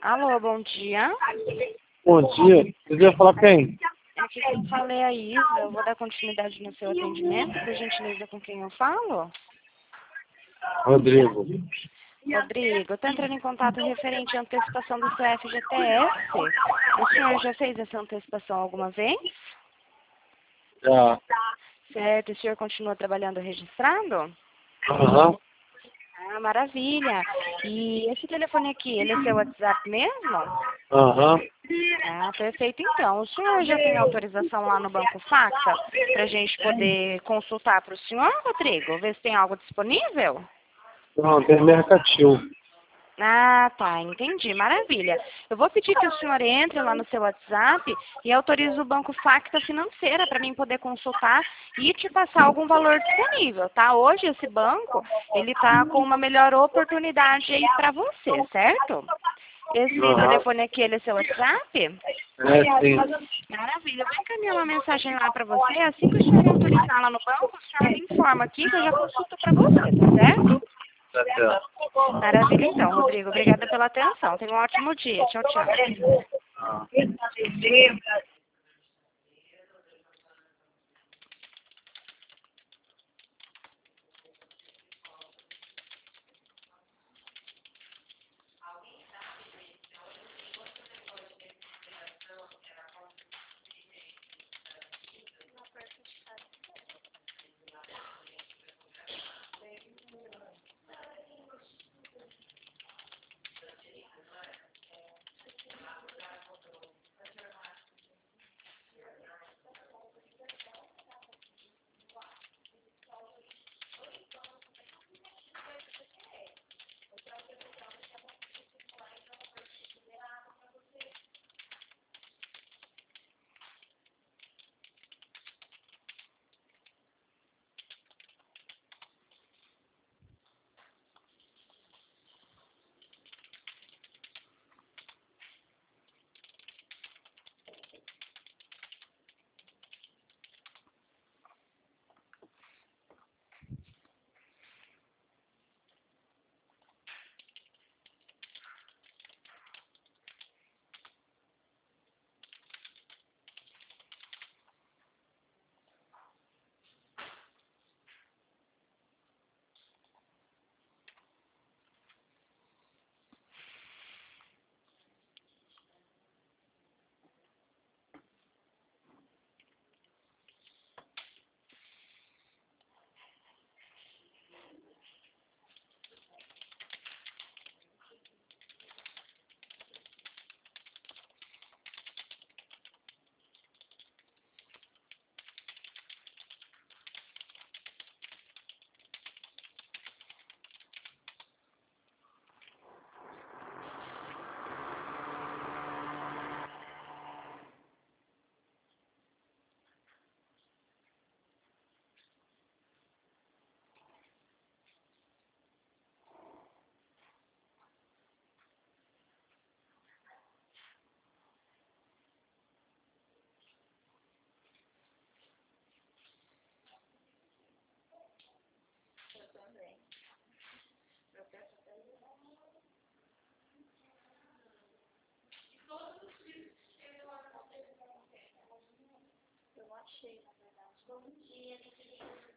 Alô, bom dia. Bom dia. Você ia falar quem? É que eu falei a Isa, eu vou dar continuidade no seu atendimento, por gentileza, com quem eu falo? Rodrigo. Rodrigo, estou entrando em contato referente à antecipação do seu FGTS. O senhor já fez essa antecipação alguma vez? Já. Certo, o senhor continua trabalhando registrado? Aham. Ah, maravilha. E esse telefone aqui, ele é seu WhatsApp mesmo? Aham. Ah, perfeito então. O senhor já tem autorização lá no Banco Facta para a gente poder consultar para o senhor, Rodrigo? Ver se tem algo disponível? Não, tem mercantil. Ah, tá, entendi. Maravilha. Eu vou pedir que o senhor entre lá no seu WhatsApp e autorize o Banco Facta Financeira para mim poder consultar e te passar algum valor disponível, tá? Hoje esse banco, ele tá com uma melhor oportunidade aí para você, certo? Esse Aham. telefone aqui, ele é seu WhatsApp? É, sim. Maravilha. Eu vou encaminhar uma mensagem lá para você. Assim que o senhor autorizar lá no banco, o senhor me informa aqui que eu já consulto para você, tá certo? Tá certo. Maravilha então, Rodrigo. Obrigada pela atenção. Tenha um ótimo dia. Tchau, tchau. Ah. Eu achei, na verdade. Bom dia,